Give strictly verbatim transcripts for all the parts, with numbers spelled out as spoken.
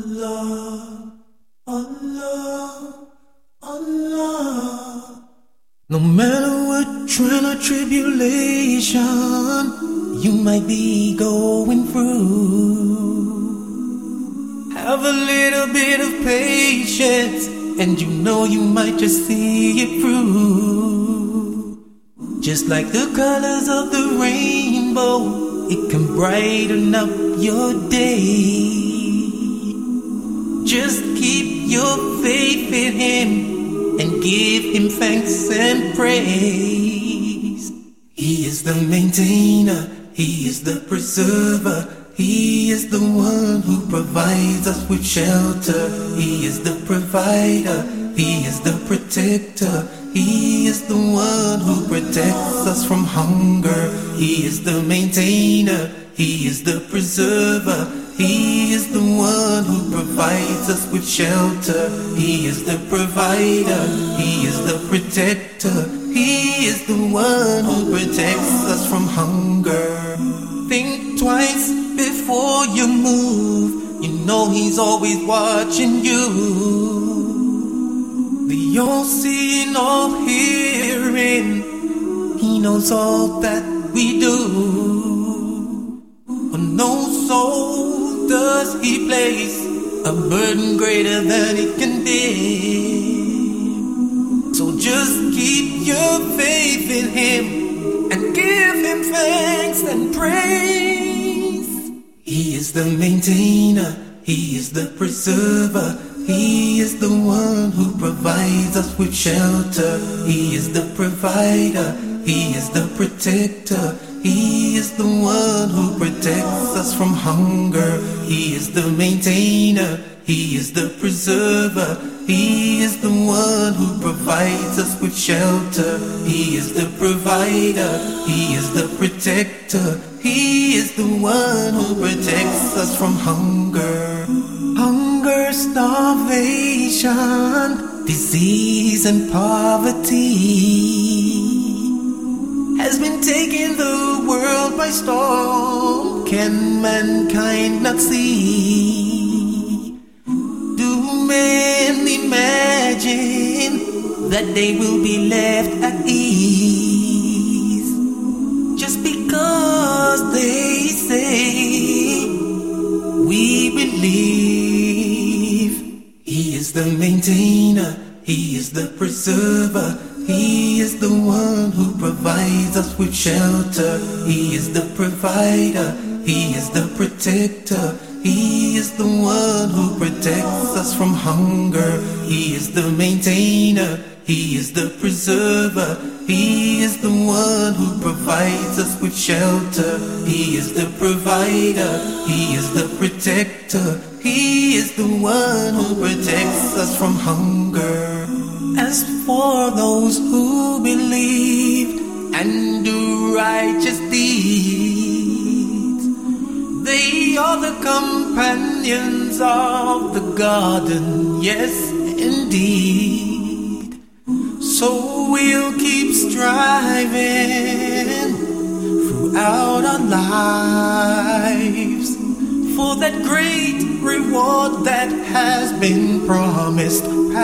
Allah, Allah, Allah. No matter what trial or tribulation you might be going through, have a little bit of patience and you know you might just see it through. Just like the colors of the rainbow, it can brighten up your day. Just keep your faith in Him and give Him thanks and praise. He is the maintainer, He is the preserver, He is the one who provides us with shelter. He is the provider, He is the protector, He is the one who protects us from hunger. He is the maintainer, He is the preserver, He is the one who provides us with shelter. He is the provider, He is the protector, He is the one who protects us from hunger. Think twice before you move, you know He's always watching you. The all-seeing, all-hearing, He knows all that we do. On no soul does He place a burden greater than it can bear. So just keep your faith in Him and give Him thanks and praise. He is the maintainer, He is the preserver, He is the one who provides us with shelter. He is the provider, He is the protector, He is the one who protects us from hunger. He is the maintainer, He is the preserver, He is the one who provides us with shelter. He is the provider, He is the protector, He is the one who protects us from hunger. Hunger, starvation, disease and poverty has been taking the world by storm. Can mankind not see? Do men imagine that they will be left at ease just because they say we believe? He is the maintainer, He is the preserver, He is the one who provides us with shelter. He is the provider, He is the protector, He is the one who protects us from hunger. He is the maintainer, He is the preserver, He is the one who provides us with shelter. He is the provider, He is the protector, He is the one who protects us from hunger. As for those who believe and do righteous deeds, they are the companions of the garden, yes indeed. So we'll keep striving throughout our lives for that great reward that has been promised,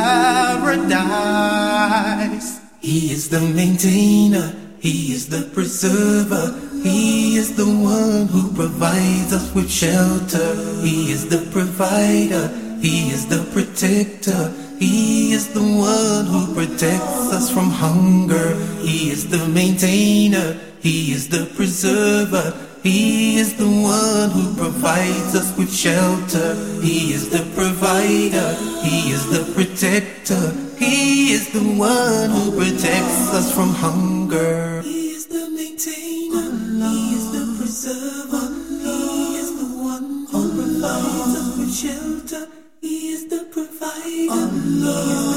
paradise. He is the maintainer, He is the preserver, He is the one who provides us with shelter. He is the provider, He is the protector, He is the one who protects us from hunger. He is the maintainer, He is the preserver, He is the one who provides us with shelter. He is the provider, He is the protector, He is the one who protects us from hunger. He is the maintainer, He is the preserver, He is the one who provides us with shelter. He is the provider, He is